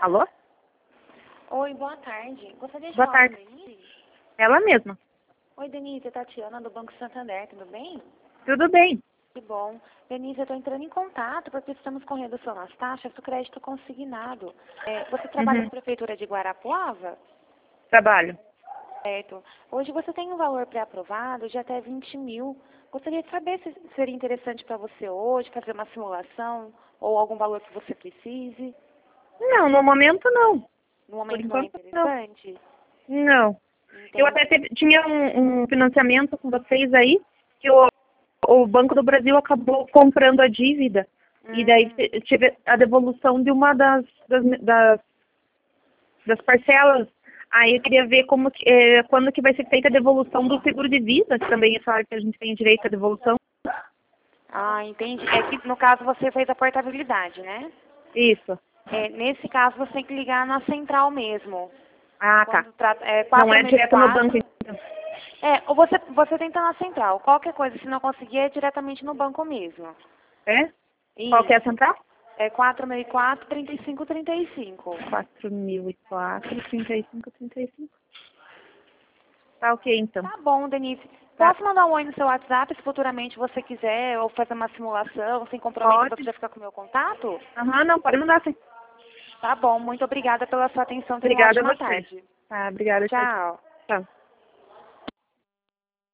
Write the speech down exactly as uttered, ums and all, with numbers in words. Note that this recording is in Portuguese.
Alô? Oi, boa tarde. Gostaria de Boa falar tarde. com a Denise? Ela mesma. Oi, Denise, é Tatiana do Banco Santander, tudo bem? Tudo bem. Que bom. Denise, eu estou entrando em contato porque estamos com redução nas taxas do crédito consignado. É, você trabalha Uhum. na Prefeitura de Guarapuava? Trabalho. Certo. Hoje você tem um valor pré-aprovado de até vinte mil. Gostaria de saber se seria interessante para você hoje fazer uma simulação ou algum valor que você precise. Não, no momento não. No Por momento não é enquanto não. interessante? Não. Eu até Entendi. teve- tinha um, um financiamento com vocês aí, que o, o Banco do Brasil acabou comprando a dívida. E daí Hum. te- tive a devolução de uma das, das, das, das parcelas. Aí eu queria ver como que, eh, quando que vai ser feita a devolução do seguro de vida, que também é claro que a gente tem direito à devolução. Ah, entendi. É que no caso você fez a portabilidade, né? Isso. É, nesse caso você tem que ligar na central mesmo. Ah, tá. Quando trata, é, Não é direto no banco, quatrocentos e sessenta e quatro. então. É, ou você, você tenta na central. Qualquer coisa, se não conseguir, é diretamente no banco mesmo. É? Qual que é a Isso. central? É quatro mil e quatro, trinta e cinco, trinta e cinco. quatro mil e quatro, trinta e cinco, trinta e cinco. Tá ok, então. Tá bom, Denise. Tá. Posso mandar um oi no seu WhatsApp se futuramente você quiser, ou fazer uma simulação, sem compromisso, você Pode. já fica com o meu contato? Aham, não, pode mandar sim. Tá bom, muito obrigada pela sua atenção. Tenha uma Obrigada a ótima você. tarde. Tá, obrigada, tchau, tchau. Tchau.